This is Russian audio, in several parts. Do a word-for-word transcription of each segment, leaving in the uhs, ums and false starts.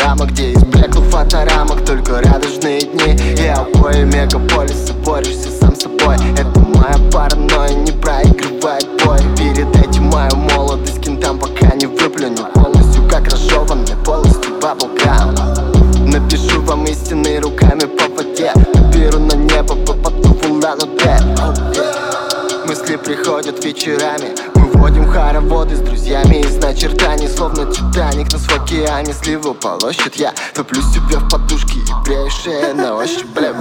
инстаграма, где из блеклых фоторамок только радужные дни. И обои мегаполиса борешься сам с собой. Это моя паранойя, не проигрывает бой. Перед этим мою молодость кентам пока не выплюнул. Полностью как разжеванный, полностью баблгам. Напишу вам истины руками по воде. Наберу на небо, попаду в Улан-Удэ. Мысли приходят вечерами. Мы водим хороводы с друзьями из начертаний. Словно Титаник нас в океане сливу полощет. Я топлю себе в подушки и брею шею на ощупь, бля.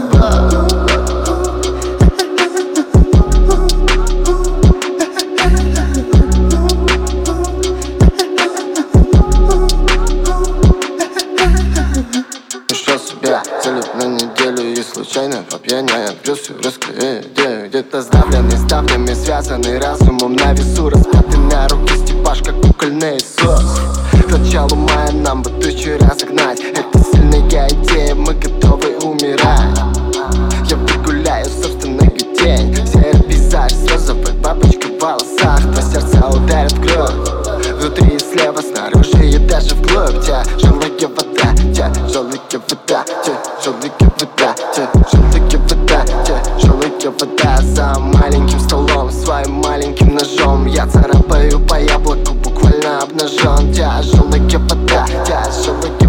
Целюб на неделю и случайно по пьяни открылся русская идея. Где-то сдавленный ставнями, связанный разумом на весу. Распятый на руки степаш, как кукольный Иисус. К началу мая нам бы тучи разогнать. Это сильная идея, мы готовы умирать. Я выгуляю собственный день. Серый пейзаж с розовой бабочкой в волосах. Два сердца ударят в кровь. Внутри и слева, снаружи и даже вглубь. Тяжелая вода, тяжелая вода, тяжелая вода, тяжелая вода, тяжелая вода. За маленьким столом, своим маленьким ножом я царапаю по яблоку, буквально обнажен. Тяжелая вода, тяжелая